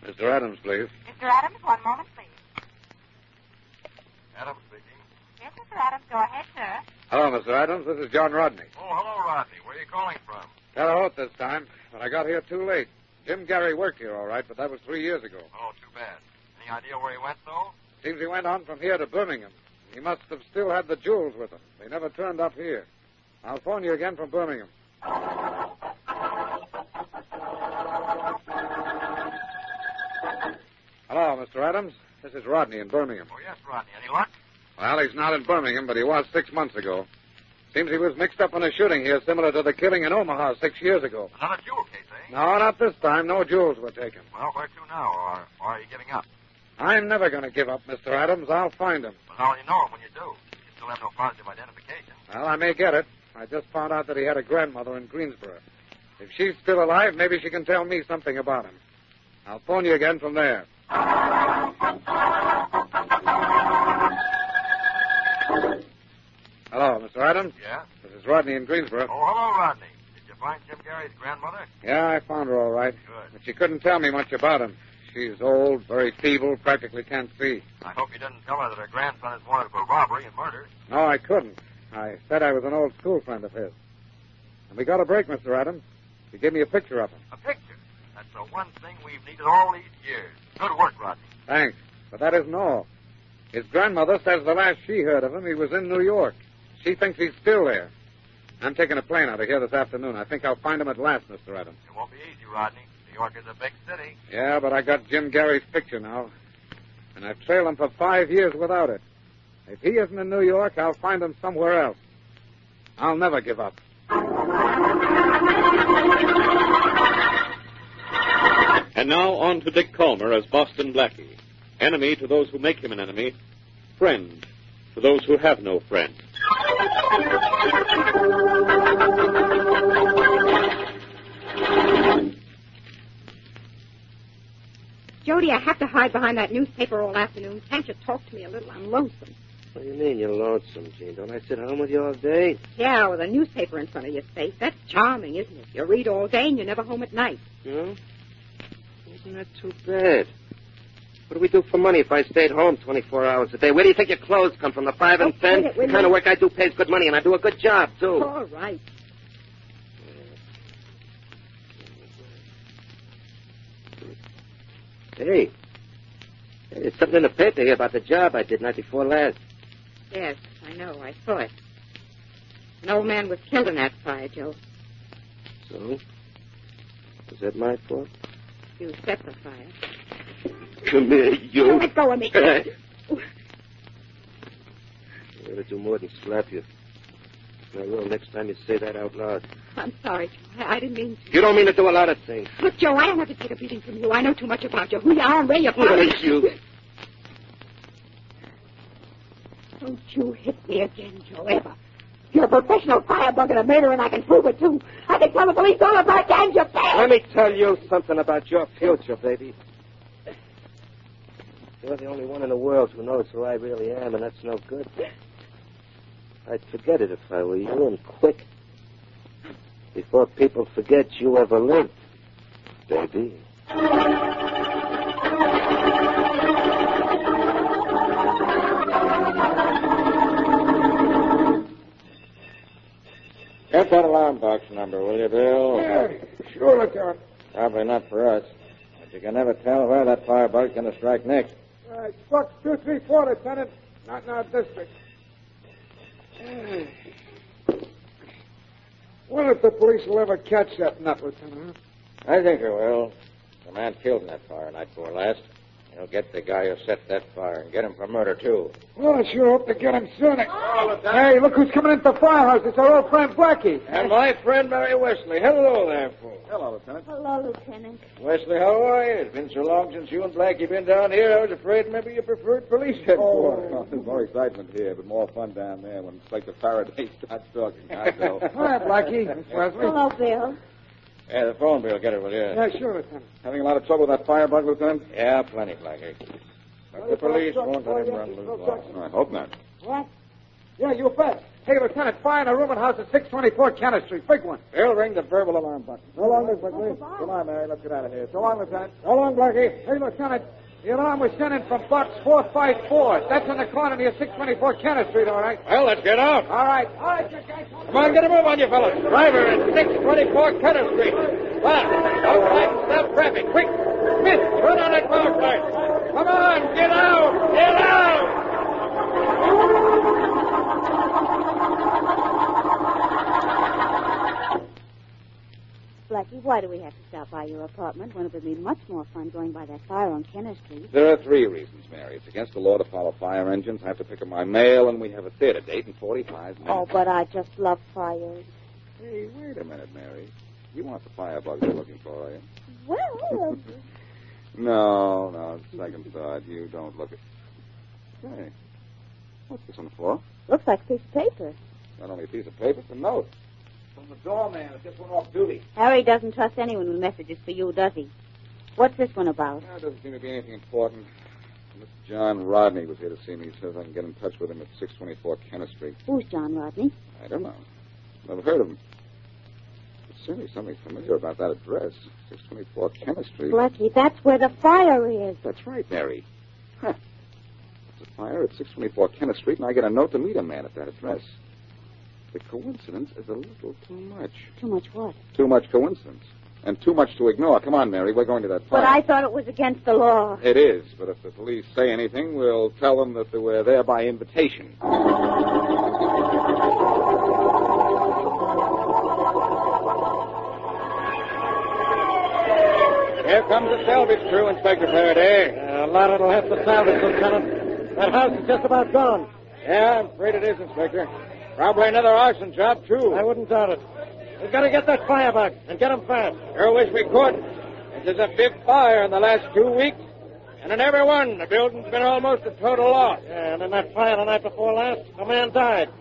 Mr. Adams, please. Mr. Adams, one moment, please. Adams speaking. Yes, Mr. Adams, go ahead, sir. Hello, Mr. Adams. This is John Rodney. Oh, hello, Rodney. Where are you calling from? Terre Haute this time, but I got here too late. Jim Gary worked here all right, but that was 3 years ago. Oh, too bad. Any idea where he went, though? Seems he went on from here to Birmingham. He must have still had the jewels with him. They never turned up here. I'll phone you again from Birmingham. Hello, Mr. Adams. This is Rodney in Birmingham. Oh, yes, Rodney. Any luck? Well, he's not in Birmingham, but he was 6 months ago. Seems he was mixed up in a shooting here similar to the killing in Omaha 6 years ago. Another jewel case, eh? No, not this time. No jewels were taken. Well, where to now? Or are you giving up? I'm never going to give up, Mr. Adams. I'll find him. Well, how will you know him when you do? You still have no positive identification. Well, I may get it. I just found out that he had a grandmother in Greensboro. If she's still alive, maybe she can tell me something about him. I'll phone you again from there. Hello, Mr. Adams. Yeah? This is Rodney in Greensboro. Oh, hello, Rodney. Did you find Jim Gary's grandmother? Yeah, I found her all right. Good. But she couldn't tell me much about him. She's old, very feeble, practically can't see. I hope you didn't tell her that her grandson is wanted for robbery and murder. No, I couldn't. I said I was an old school friend of his. And we got a break, Mr. Adams. He gave me a picture of him. A picture. That's the one thing we've needed all these years. Good work, Rodney. Thanks. But that isn't all. His grandmother says the last she heard of him, he was in New York. She thinks he's still there. I'm taking a plane out of here this afternoon. I think I'll find him at last, Mr. Adams. It won't be easy, Rodney. New York is a big city. Yeah, but I got Jim Gary's picture now. And I've trailed him for 5 years without it. If he isn't in New York, I'll find him somewhere else. I'll never give up. And now on to Dick Calmer as Boston Blackie. Enemy to those who make him an enemy. Friend to those who have no friend. Jody, I have to hide behind that newspaper all afternoon. Can't you talk to me a little? I'm lonesome. What do you mean you're lonesome, Jean? Don't I sit home with you all day? Yeah, with a newspaper in front of your face. That's charming, isn't it? You read all day and you're never home at night. No? Isn't that too bad? What do we do for money if I stayed home 24 hours a day? Where do you think your clothes come from? The 5 and 10? The kind of work I do pays good money, and I do a good job, too. All right. Hey, there's something in the paper here about the job I did night before last. Yes, I know. I saw it. An old man was killed in that fire, Joe. So? Was that my fault? You set the fire. Come here, you. Let go of me. You ought to do more than slap you. I will next time you say that out loud. I'm sorry, Joe. I didn't mean to. You don't mean to do a lot of things. Look, Joe, I don't have to take a beating from you. I know too much about you. Who you are and where you're from. You. Don't you hit me again, Joe, ever. You're a professional firebug and a murderer, and I can prove it, too. I can tell the police all about you and your family. Let me tell you something about your future, baby. You're the only one in the world who knows who I really am, and that's no good. I'd forget it if I were you, and quick. Before people forget you ever lived, baby. Get that alarm box number, will you, Bill? Yeah, sure, Lieutenant. Probably not for us. But you can never tell where that firebug's going to strike next. Struck 234, Lieutenant. Not in our district. Wonder if the police will ever catch that nut, Lieutenant. I think they will. The man killed in that fire night before last. He'll get the guy who set that fire and get him for murder, too. Well, I sure hope to get him soon. Hey, look who's coming into the firehouse. It's our old friend Blackie. And my friend Mary Wesley. Hello there, fool. Hello, Lieutenant. Hello, Lieutenant. Wesley, how are you? It's been so long since you and Blackie been down here, I was afraid maybe you preferred police headquarters. Oh, there's more excitement here, but more fun down there when Inspector Faraday starts talking. I know. Hi, Blackie. Miss Wesley. Hello, Bill. Yeah, the phone bill. Get it, will you? Yeah, sure, Lieutenant. Having a lot of trouble with that firebug, Lieutenant? Yeah, plenty, Blackie. But the police won't let him run loose long. I hope not. What? Yeah, you bet. Hey, Lieutenant, fire in a rooming house at 624 Kenneth Street. Big one. Bill, ring the verbal alarm button. So long, Miss Whitley. Come on, Mary. Let's get out of here. So long, Lieutenant. So long, Blackie. Hey, Lieutenant, the alarm was sent in from box 454. That's in the corner near 624 Kenneth Street, all right? Well, let's get out. All right. All right, you guys. Come on, get a move on you fellas. Driver at 624 Kenneth Street. Fast. Outside, stop traffic. Quick. Smith, turn on that power light. Come on, get out. Get out. Blackie, why do we have to stop by your apartment when it would be much more fun going by that fire on Kenneth Street? There are 3 reasons, Mary. It's against the law to follow fire engines. I have to pick up my mail, and we have a theater date in 45 minutes. Oh, but I just love fires. Hey, wait a minute, Mary. You want the firebug you're looking for, are you? Well, No, second thought. You don't look at... Hey, what's this on the floor? looks like a piece of paper. Not only a piece of paper, it's a note. From the doorman. It just went off duty. Harry doesn't trust anyone with messages for you, does he? What's this one about? It doesn't seem to be anything important. Mr. John Rodney was here to see me. He says I can get in touch with him at 624 Kenneth Street. Who's John Rodney? I don't know. Never heard of him. There's certainly something familiar about that address. 624 Kenneth Street. Blackie, that's where the fire is. That's right, Mary. Huh. There's a fire at 624 Kenneth Street, and I get a note to meet a man at that address. The coincidence is a little too much. Too much what? Too much coincidence. And too much to ignore. Come on, Mary. We're going to that fire. But I thought it was against the law. It is, but if the police say anything, we'll tell them that we're there by invitation. Here comes the salvage crew, Inspector Faraday. A lot it'll have to salvage, Lieutenant. That house is just about gone. Yeah, I'm afraid it is, Inspector. Probably another arson job, too. I wouldn't doubt it. We've got to get that firebug and get him fast. Sure wish we could. This is a big fire in the last 2 weeks. And in every one, the building's been almost a total loss. Yeah, and in that fire the night before last, a man died.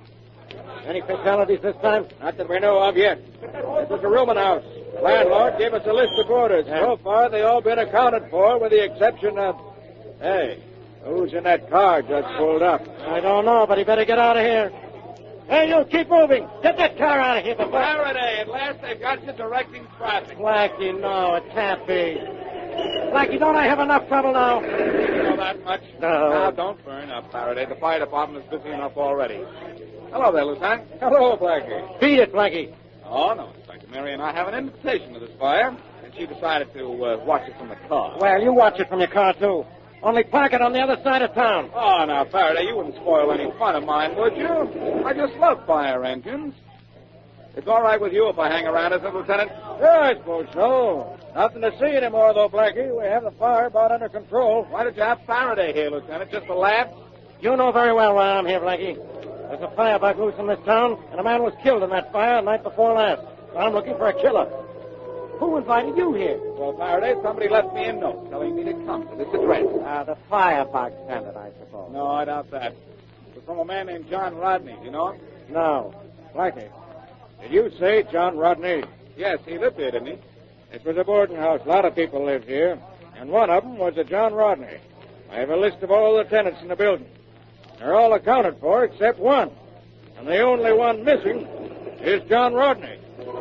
Any fatalities this time? Not that we know of yet. This is a rooming house. The landlord gave us a list of boarders. Yeah. So far, they all been accounted for, with the exception of... Hey, who's in that car just pulled up? I don't know, but he better get out of here. Hey, you, keep moving. Get that car out of here before... Faraday, at last they've got you directing traffic. Blackie, no, it can't be. Blackie, don't I have enough trouble now? You know that much? No. Now, don't burn up, Faraday. The fire department is busy enough already. Hello there, Lieutenant. Hello, Blackie. Beat it, Blackie. Oh, no, Inspector. Mary and I have an invitation to this fire, and she decided to watch it from the car. Well, you watch it from your car, too. Only park it on the other side of town. Oh, now, Faraday, you wouldn't spoil any fun of mine, would you? I just love fire engines. It's all right with you if I hang around, isn't it, Lieutenant? Yeah, I suppose so. Nothing to see anymore, though, Blackie. We have the fire about under control. Why did you have Faraday here, Lieutenant? Just a laugh? You know very well why I'm here, Blackie. There's a firebug loose in this town, and a man was killed in that fire the night before last. So I'm looking for a killer. Who invited you here? Well, Faraday, somebody left me a note telling me to come to this address. The firebug sent it, I suppose. No, I doubt that. It was from a man named John Rodney. You know him? No. Blackie. Did you say John Rodney? Yes, he lived here, didn't he? This was a boarding house. A lot of people lived here. And one of them was a John Rodney. I have a list of all the tenants in the building. They're all accounted for except one. And the only one missing is John Rodney.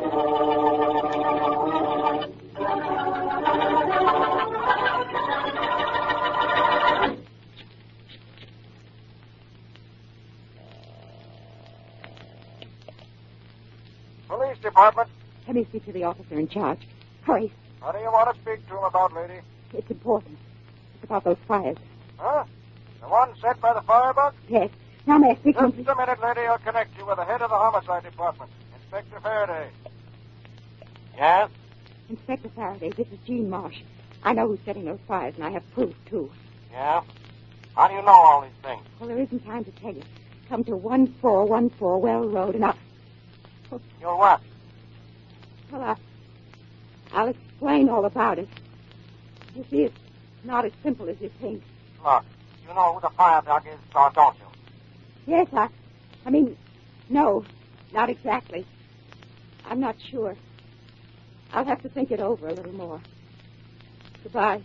Police department. Let me speak to the officer in charge. Hurry. What do you want to speak to him about, lady? It's important. It's about those fires. Huh? The one set by the firebug? Yes. Now may I speak to him? Just a minute, lady. I'll connect you with the head of the homicide department, Inspector Faraday. Yes? Inspector Faraday, this is Jean Marsh. I know who's setting those fires, and I have proof, too. Yeah? How do you know all these things? Well, there isn't time to tell you. Come to 1414 Well Road, and You're what? Well, I'll explain all about it. You see, it's not as simple as you think. Look, you know who the firebug is, or don't you? Yes, I mean, no, not exactly. I'm not sure. I'll have to think it over a little more. Goodbye.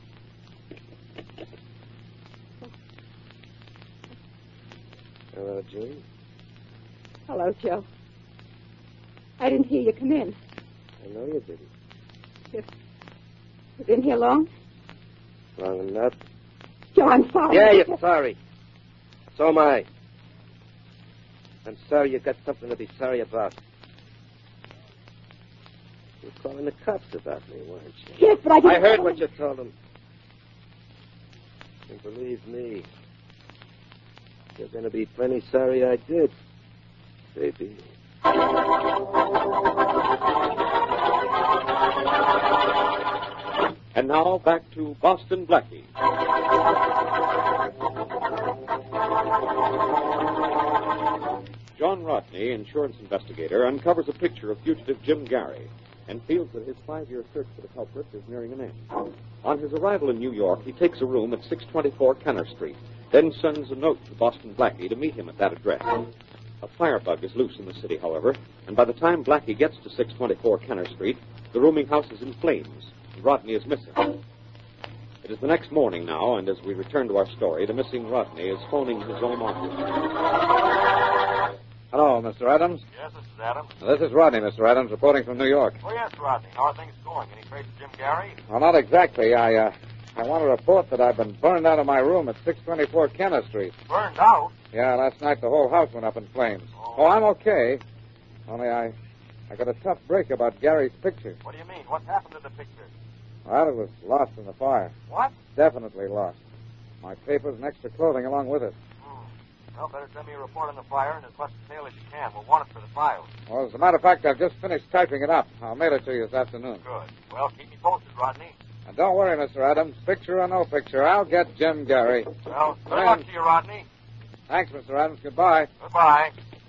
Hello, Jean. Hello, Joe. I didn't hear you come in. I know you didn't. You've been here long? Long enough. Joe, I'm sorry. Yeah, you're sorry. So am I. I'm sorry you got something to be sorry about. You were calling the cops about me, weren't you? Yes, but I didn't... I heard what you told them. And believe me, you're going to be plenty sorry I did, baby. And now back to Boston Blackie. John Rodney, insurance investigator, uncovers a picture of fugitive Jim Gary and feels that his 5-year search for the culprit is nearing an end. On his arrival in New York, he takes a room at 624 Kenner Street, then sends a note to Boston Blackie to meet him at that address. A firebug is loose in the city, however, and by the time Blackie gets to 624 Kenner Street, the rooming house is in flames, and Rodney is missing. It is the next morning now, and as we return to our story, the missing Rodney is phoning his own office. Hello, Mr. Adams. Yes, this is Adams. This is Rodney, Mr. Adams, reporting from New York. Oh, yes, Rodney. How are things going? Any trace of Jim Gary? Well, not exactly. I want to report that I've been burned out of my room at 624 Kenner Street. Burned out? Yeah, last night the whole house went up in flames. Oh, I'm okay. Only I got a tough break about Gary's picture. What do you mean? What happened to the picture? Well, it was lost in the fire. What? Definitely lost. My papers and extra clothing along with it. Well, better send me a report on the fire and as much detail as you can. We'll want it for the files. Well, as a matter of fact, I've just finished typing it up. I'll mail it to you this afternoon. Good. Well, keep me posted, Rodney. And don't worry, Mr. Adams. Picture or no picture, I'll get Jim Gary. Well, good luck to you, Rodney. Thanks, Mr. Adams. Goodbye. Goodbye.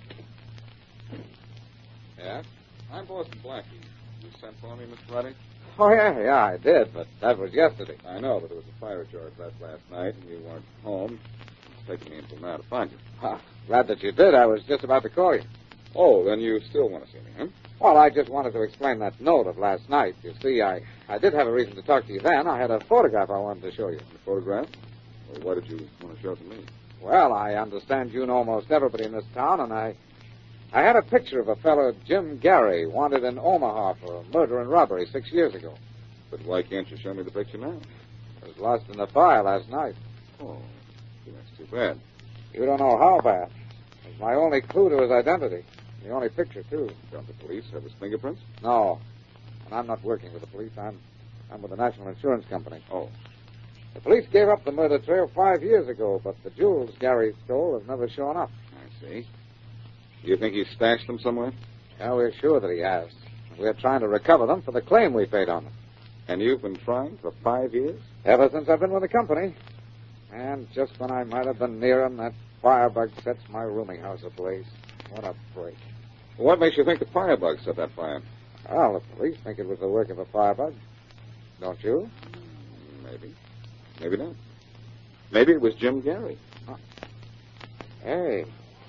Yeah? I'm Boston Blackie. You sent for me, Mr. Rodney? Oh, yeah, I did, but that was yesterday. I know, but there was a fire charge last night, and you weren't home. It's taken me until now to find you. Glad that you did. I was just about to call you. Oh, then you still want to see me, huh? Well, I just wanted to explain that note of last night. You see, I did have a reason to talk to you then. I had a photograph I wanted to show you. The photograph? Well, why did you want to show it to me? Well, I understand you know almost everybody in this town, and I had a picture of a fellow, Jim Gary, wanted in Omaha for murder and robbery 6 years ago. But why can't you show me the picture now? It was lost in the fire last night. Oh, that's too bad. You don't know how bad. It was my only clue to his identity. The only picture, too. Don't the police have his fingerprints? No. And I'm not working with the police. I'm with the National Insurance Company. Oh. The police gave up the murder trail 5 years ago, but the jewels Gary stole have never shown up. I see. Do you think he stashed them somewhere? Yeah, we're sure that he has. We're trying to recover them for the claim we paid on them. And you've been trying for 5 years? Ever since I've been with the company. And just when I might have been near him, that firebug sets my rooming house ablaze. What a break. What makes you think the firebug set that fire? Well, the police think it was the work of a firebug. Don't you? Maybe. Maybe not. Maybe it was Jim Gary. Huh. Hey,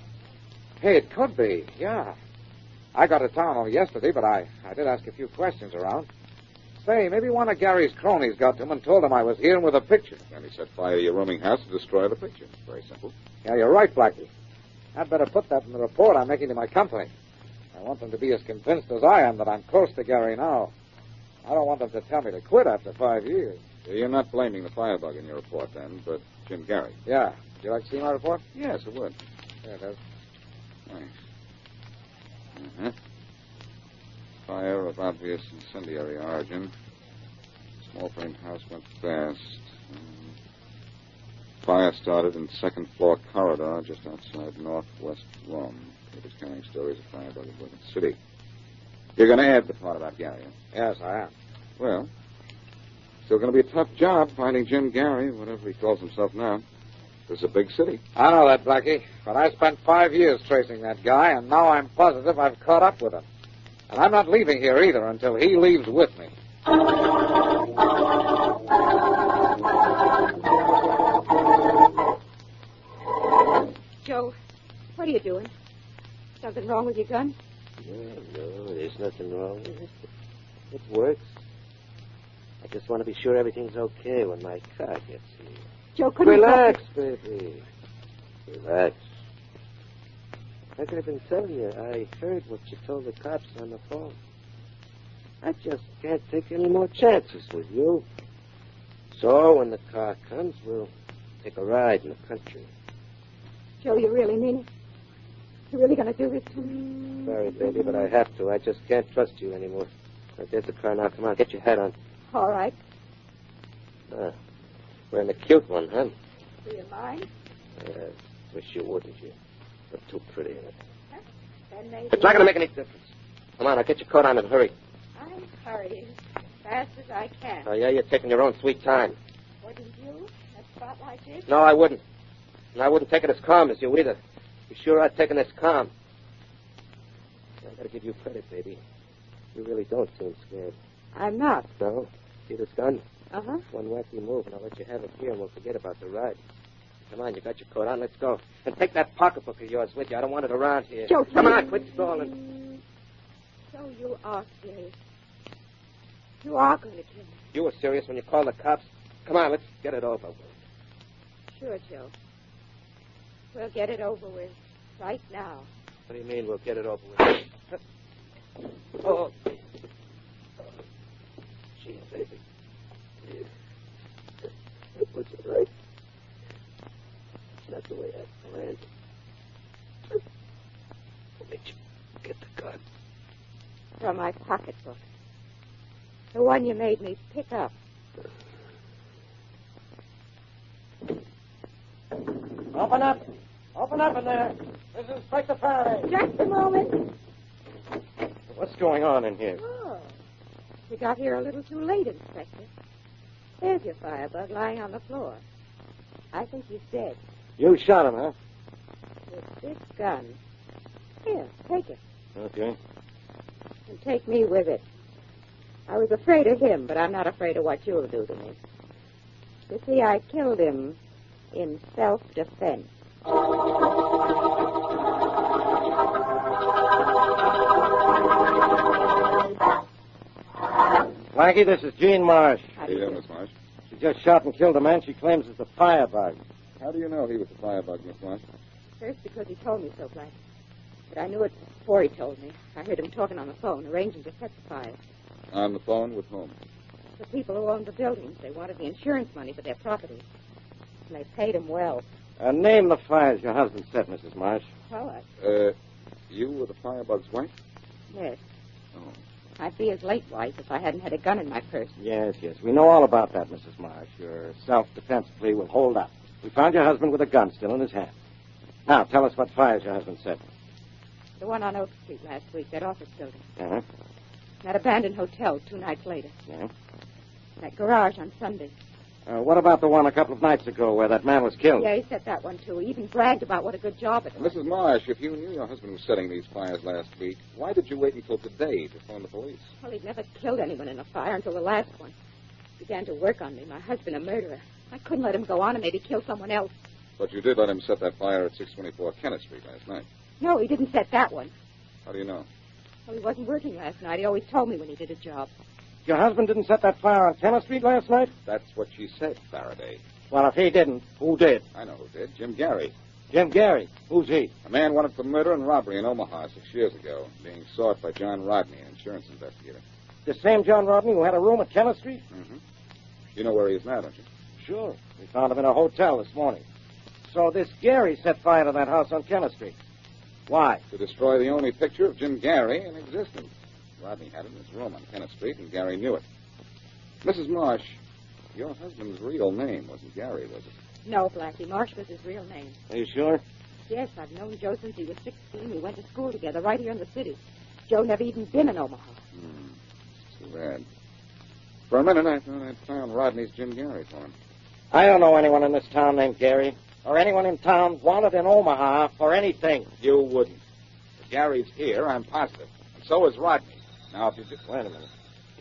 it could be, yeah. I got to town only yesterday, but I did ask a few questions around. Say, maybe one of Gary's cronies got to him and told him I was here with a picture. And he set fire to your rooming house to destroy the picture. Very simple. Yeah, you're right, Blackie. I'd better put that in the report I'm making to my company. I want them to be as convinced as I am that I'm close to Gary now. I don't want them to tell me to quit after 5 years. You're not blaming the firebug in your report, then, but Jim Gary. Yeah. Would you like to see my report? Yes, it would. There it is. Thanks. Uh-huh. Fire of obvious incendiary origin. Small frame house went fast. Fire started in second floor corridor just outside northwest room. Papers carrying stories of firebug in William City. You're going to add the part about Gary, huh? Yes, I am. Well, still going to be a tough job finding Jim Gary, whatever he calls himself now. This is a big city. I know that, Blackie. But I spent 5 years tracing that guy, and now I'm positive I've caught up with him. And I'm not leaving here either until he leaves with me. Joe, what are you doing? Something wrong with your gun? No, there's nothing wrong with it. It works. I just want to be sure everything's okay when my car gets here. Joe, couldn't Relax, baby. Relax. Like I've been telling you, I heard what you told the cops on the phone. I just can't take any more chances with you. So when the car comes, we'll take a ride in the country. Joe, you really mean it? You're really going to do this to me? Sorry, baby, but I have to. I just can't trust you anymore. There's the car now. Come on, get your hat on. All right. Wearing the cute one, huh? Do you mind? Wish you wouldn't, you. Look too pretty in it. Then maybe... It's not going to make any difference. Come on, I'll get your coat on and hurry. I'm hurrying as fast as I can. Oh, yeah, you're taking your own sweet time. Wouldn't you? A spot like this? No, I wouldn't. And I wouldn't take it as calm as you either. You sure are taking this calm. I gotta give you credit, baby. You really don't seem scared. I'm not. No? See this gun? Uh-huh. One wacky move, and I'll let you have it here, and we'll forget about the ride. Come on, you got your coat on. Let's go. And take that pocketbook of yours with you. I don't want it around here. Joe, come on, quit stalling. So you are serious. You are going to kill me. You were serious when you called the cops. Come on, let's get it over with. Sure, Joe. We'll get it over with right now. What do you mean we'll get it over with? Oh. Gee, baby. It was right. It's not the way I planned. What made you get the gun? From my pocketbook. The one you made me pick up. Open up. Open up in there. This is Inspector Faraday. Just a moment. What's going on in here? Oh. You got here a little too late, Inspector. There's your firebug lying on the floor. I think he's dead. You shot him, huh? With this gun. Here, take it. Okay. And take me with it. I was afraid of him, but I'm not afraid of what you'll do to me. You see, I killed him in self-defense. Blackie, this is Jean Marsh. How do you do, Miss Marsh? She just shot and killed a man she claims is the firebug. How do you know he was the firebug, Miss Marsh? First, because he told me so, Blackie. But I knew it before he told me. I heard him talking on the phone, arranging to set the fire. On the phone with whom? The people who owned the buildings. They wanted the insurance money for their property. And they paid him well. Name the fires your husband set, Mrs. Marsh. Well, You were the firebug's wife? yes. Oh. I'd be his late wife if I hadn't had a gun in my purse. Yes. We know all about that, Mrs. Marsh. Your self-defense plea will hold up. We found your husband with a gun still in his hand. Now, tell us what fires your husband set. The one on Oak Street last week, that office building. Uh-huh. That abandoned hotel 2 nights later. Yeah. That garage on Sunday. What about the one a couple of nights ago where that man was killed? Yeah, he set that one, too. He even bragged about what a good job it was. Mrs. Marsh, if you knew your husband was setting these fires last week, why did you wait until today to phone the police? Well, he'd never killed anyone in a fire until the last one. He began to work on me, my husband, a murderer. I couldn't let him go on and maybe kill someone else. But you did let him set that fire at 624 Kenneth Street last night. No, he didn't set that one. How do you know? Well, he wasn't working last night. He always told me when he did a job. Your husband didn't set that fire on Kenneth Street last night? That's what she said, Faraday. Well, if he didn't, who did? I know who did. Jim Gary. Jim Gary. Who's he? A man wanted for murder and robbery in Omaha 6 years ago, being sought by John Rodney, an insurance investigator. The same John Rodney who had a room at Kenneth Street? Mm-hmm. You know where he is now, don't you? Sure. We found him in a hotel this morning. So this Gary set fire to that house on Kenneth Street. Why? To destroy the only picture of Jim Gary in existence. Rodney had it in his room on Kenneth Street, and Gary knew it. Mrs. Marsh, your husband's real name wasn't Gary, was it? No, Blackie. Marsh was his real name. Are you sure? Yes, I've known Joe since he was 16. We went to school together right here in the city. Joe never even been in Omaha. Too bad. For a minute, I thought I'd found Rodney's Jim Gary for him. I don't know anyone in this town named Gary, or anyone in town wanted in Omaha for anything. You wouldn't. If Gary's here, I'm positive. And so is Rodney. Now, if you just... Wait a minute.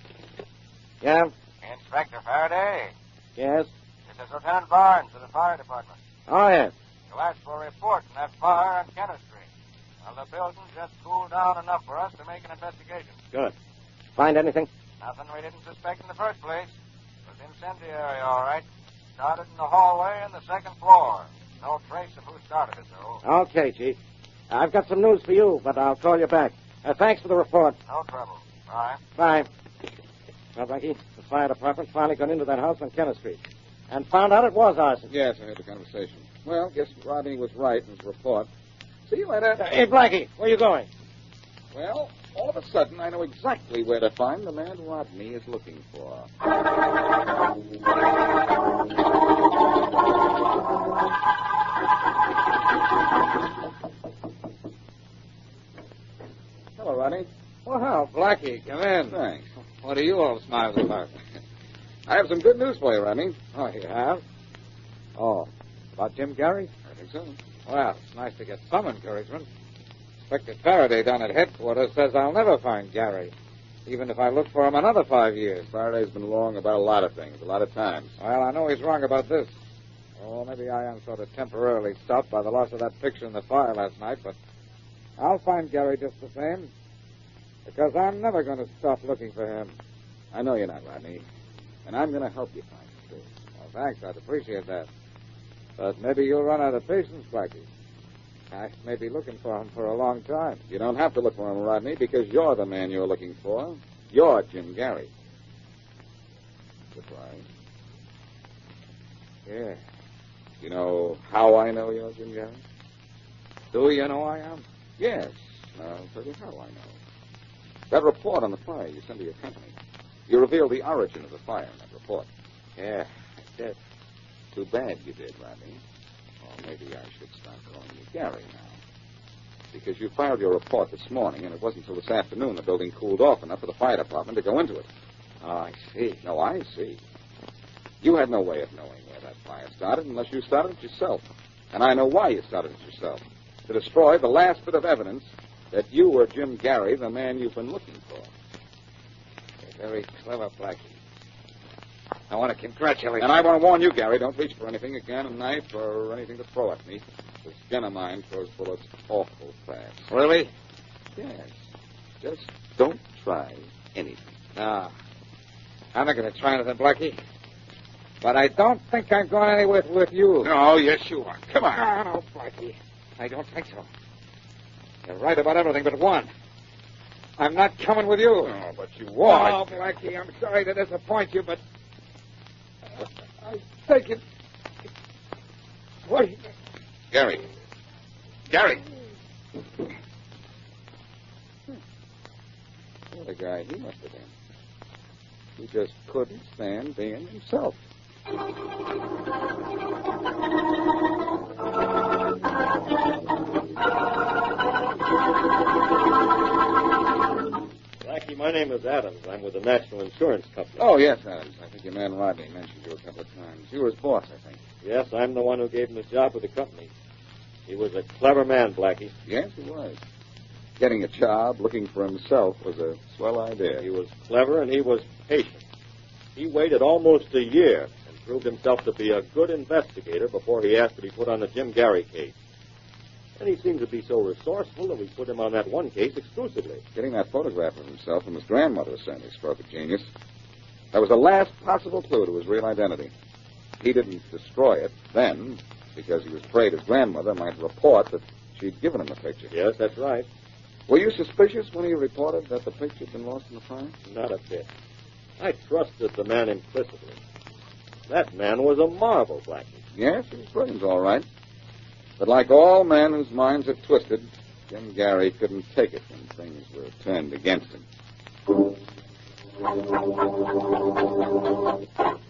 Yeah? Inspector Faraday. Yes? This is Lieutenant Barnes of the fire department. Oh, yes. You asked for a report on that fire on Kenneth Street. Well, the building just cooled down enough for us to make an investigation. Good. Find anything? Nothing we didn't suspect in the first place. It was incendiary, all right. Started in the hallway on the second floor. No trace of who started it, though. Okay, Chief. I've got some news for you, but I'll call you back. Thanks for the report. No trouble. Bye. Bye. Well, Blackie, the fire department finally got into that house on Kenneth Street and found out it was arson. Yes, I heard the conversation. Well, guess Rodney was right in his report. See you later. Hey, Blackie, where you going? Well, all of a sudden, I know exactly where to find the man Rodney is looking for. Hello, Rodney. Well, Blackie, come in. Thanks. What are you all smiling about? I have some good news for you, Rodney. Oh, you have? Oh, about Jim Gary? I think so. Well, it's nice to get some encouragement. Inspector Faraday down at headquarters says I'll never find Gary, even if I look for him another 5 years. Faraday's been wrong about a lot of things, a lot of times. Well, I know he's wrong about this. Oh, maybe I am sort of temporarily stopped by the loss of that picture in the fire last night, but I'll find Gary just the same, because I'm never going to stop looking for him. I know you're not, Rodney. And I'm going to help you find him, too. Well, thanks. I'd appreciate that. But maybe you'll run out of patience, Blackie. I may be looking for him for a long time. You don't have to look for him, Rodney, because you're the man you're looking for. You're Jim Gary. Goodbye. Yeah. You know how I know you're Jim Gary? Do you know I am? Yes. I'll tell you how I know. That report on the fire you sent to your company. You revealed the origin of the fire in that report. Yeah, I did. Too bad you did, Rodney. Or maybe I should start calling you Gary now. Because you filed your report this morning, and it wasn't until this afternoon the building cooled off enough for the fire department to go into it. Oh, I see. No, I see. You had no way of knowing where that fire started unless you started it yourself. And I know why you started it yourself. To destroy the last bit of evidence that you were Jim Gary, the man you've been looking for. You're very clever, Blackie. I want to congratulate you. And I want to warn you, Gary, don't reach for anything, a gun, a knife, or anything to throw at me. This gun of mine throws bullets awful fast. Really? Yes. Just don't try anything. No. I'm not going to try anything, Blackie. But I don't think I'm going anywhere with you. No, yes, you are. Come on. No, Blackie. I don't think so. You're right about everything but one. I'm not coming with you. Oh, but you are. Oh, Blackie, I'm sorry to disappoint you, but I take it. What? Gary. Gary. What a guy he must have been. He just couldn't stand being himself. Blackie, my name is Adams. I'm with the National Insurance Company. Oh, yes, Adams. I think your man Rodney mentioned you a couple of times. You were his boss, I think. Yes, I'm the one who gave him his job with the company. He was a clever man, Blackie. Yes, he was. Getting a job, looking for himself, was a swell idea. He was clever and he was patient. He waited almost a year and proved himself to be a good investigator before he asked to be put on the Jim Gary case. And he seemed to be so resourceful that we put him on that one case exclusively. Getting that photograph of himself from his grandmother was certainly a stroke of genius. That was the last possible clue to his real identity. He didn't destroy it then because he was afraid his grandmother might report that she'd given him the picture. Yes, that's right. Were you suspicious when he reported that the picture had been lost in the fire? Not a bit. I trusted the man implicitly. That man was a marvel, Blackie. Yes, he was brilliant, all right. But like all men whose minds are twisted, Jim Gary couldn't take it when things were turned against him.